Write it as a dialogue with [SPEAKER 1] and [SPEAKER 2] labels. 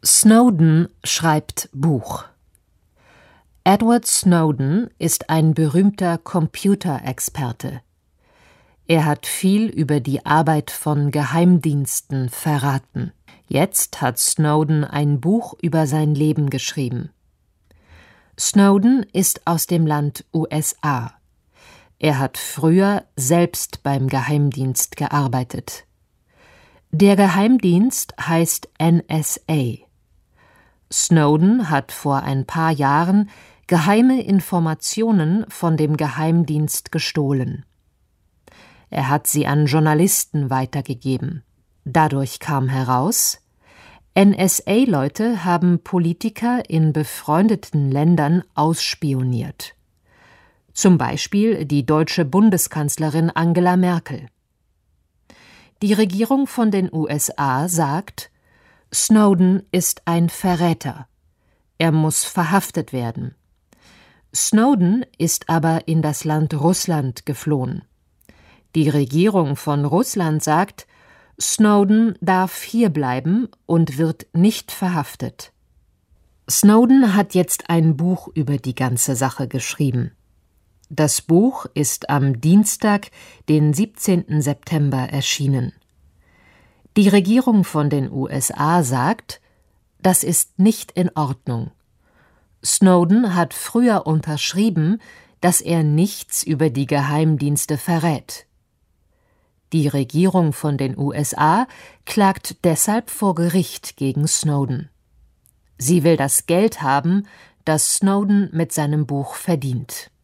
[SPEAKER 1] Snowden schreibt Buch. Edward Snowden ist ein berühmter Computerexperte. Er hat viel über die Arbeit von Geheimdiensten verraten. Jetzt hat Snowden ein Buch über sein Leben geschrieben. Snowden ist aus dem Land USA. Er hat früher selbst beim Geheimdienst gearbeitet. Der Geheimdienst heißt NSA. Snowden hat vor ein paar Jahren geheime Informationen von dem Geheimdienst gestohlen. Er hat sie an Journalisten weitergegeben. Dadurch kam heraus, NSA-Leute haben Politiker in befreundeten Ländern ausspioniert. Zum Beispiel die deutsche Bundeskanzlerin Angela Merkel. Die Regierung von den USA sagt, Snowden ist ein Verräter. Er muss verhaftet werden. Snowden ist aber in das Land Russland geflohen. Die Regierung von Russland sagt, Snowden darf hierbleiben und wird nicht verhaftet. Snowden hat jetzt ein Buch über die ganze Sache geschrieben. Das Buch ist am Dienstag, den 17. September erschienen. Die Regierung von den USA sagt, das ist nicht in Ordnung. Snowden hat früher unterschrieben, dass er nichts über die Geheimdienste verrät. Die Regierung von den USA klagt deshalb vor Gericht gegen Snowden. Sie will das Geld haben, das Snowden mit seinem Buch verdient.